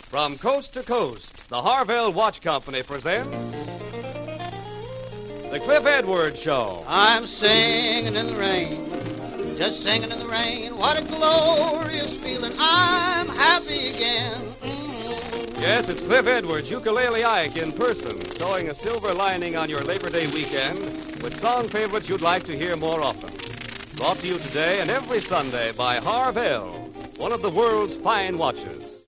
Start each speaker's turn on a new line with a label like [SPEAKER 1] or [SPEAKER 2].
[SPEAKER 1] From coast to coast, the Harville Watch Company presents The Cliff Edwards Show.
[SPEAKER 2] I'm singing in the rain, just singing in the rain. What a glorious feeling. I'm happy again.
[SPEAKER 1] Yes, it's Cliff Edwards, Ukulele Ike in person, sewing a silver lining on your Labor Day weekend with song favorites you'd like to hear more often. Brought to you today and every Sunday by Harville, one of the world's fine watches.